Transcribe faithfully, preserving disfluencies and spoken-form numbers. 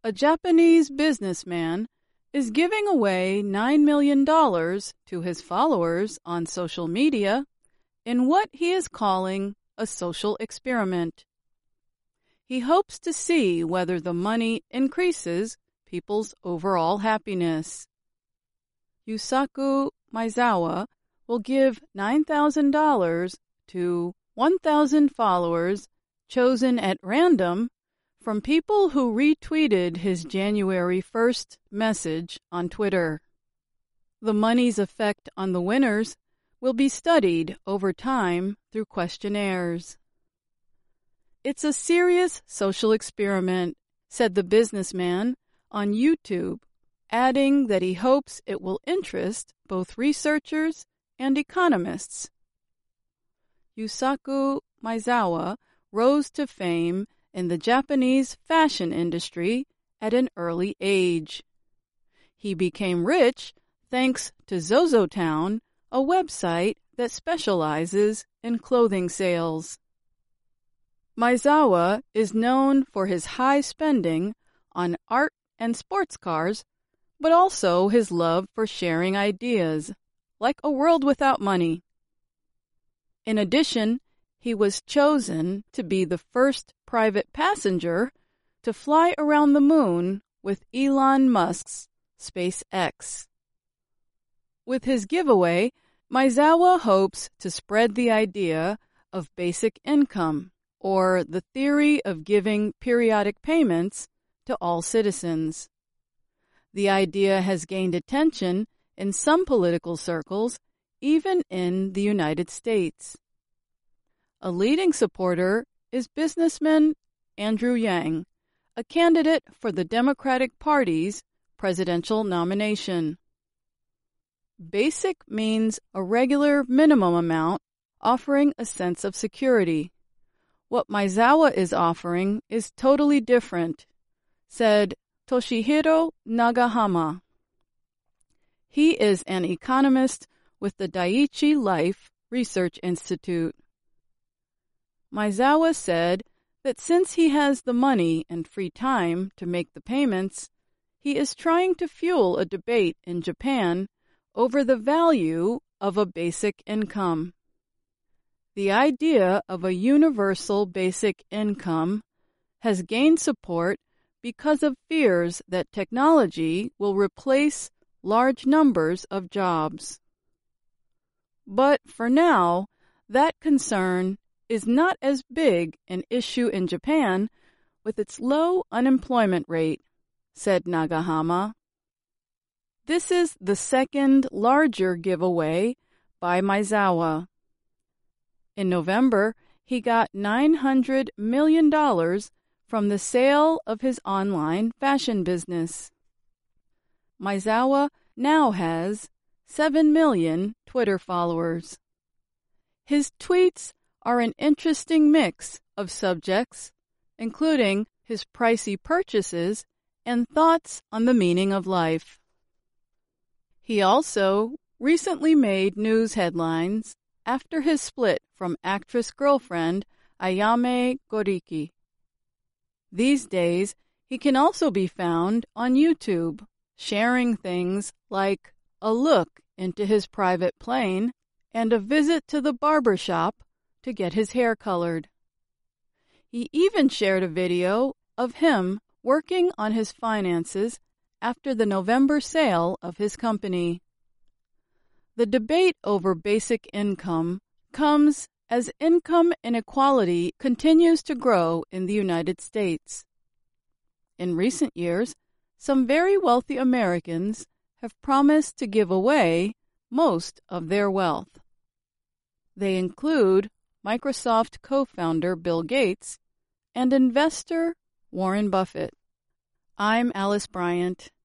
A Japanese businessman is giving away nine million dollars to his followers on social media in what he is calling a social experiment. He hopes to see whether the money increases people's overall happiness. Yusaku Maezawa will give nine thousand dollars to one thousand followers chosen at random from people who retweeted his January first message on Twitter. The money's effect on the winners will be studied over time through questionnaires. It's a serious social experiment, said the businessman on YouTube, adding that he hopes it will interest both researchers and economists. Yusaku Maezawa rose to fame in the Japanese fashion industry at an early age. He became rich thanks to ZozoTown, a website that specializes in clothing sales. Maezawa is known for his high spending on art and sports cars, but also his love for sharing ideas, like A World Without Money. In addition, he was chosen to be the first private passenger to fly around the moon with Elon Musk's SpaceX. With his giveaway, Maezawa hopes to spread the idea of basic income, or the theory of giving periodic payments to all citizens. The idea has gained attention in some political circles, even in the United States. A leading supporter is businessman Andrew Yang, a candidate for the Democratic Party's presidential nomination. Basic means a regular minimum amount offering a sense of security. What Maezawa is offering is totally different, said Toshihiro Nagahama. He is an economist with the Daiichi Life Research Institute. Maezawa said that since he has the money and free time to make the payments, he is trying to fuel a debate in Japan over the value of a basic income. The idea of a universal basic income has gained support because of fears that technology will replace large numbers of jobs. But for now, that concern is not as big an issue in Japan with its low unemployment rate, said Nagahama. This is the second larger giveaway by Maezawa. In November, he got nine hundred million dollars from the sale of his online fashion business. Maezawa now has seven million Twitter followers. His tweets are an interesting mix of subjects, including his pricey purchases and thoughts on the meaning of life. He also recently made news headlines after his split from actress-girlfriend Ayame Goriki. These days, he can also be found on YouTube, sharing things like a look into his private plane and a visit to the barber shop to get his hair colored. He even shared a video of him working on his finances after the November sale of his company. The debate over basic income comes as income inequality continues to grow in the United States. In recent years, some very wealthy Americans have promised to give away most of their wealth. They include Microsoft co-founder Bill Gates and investor Warren Buffett. I'm Alice Bryant.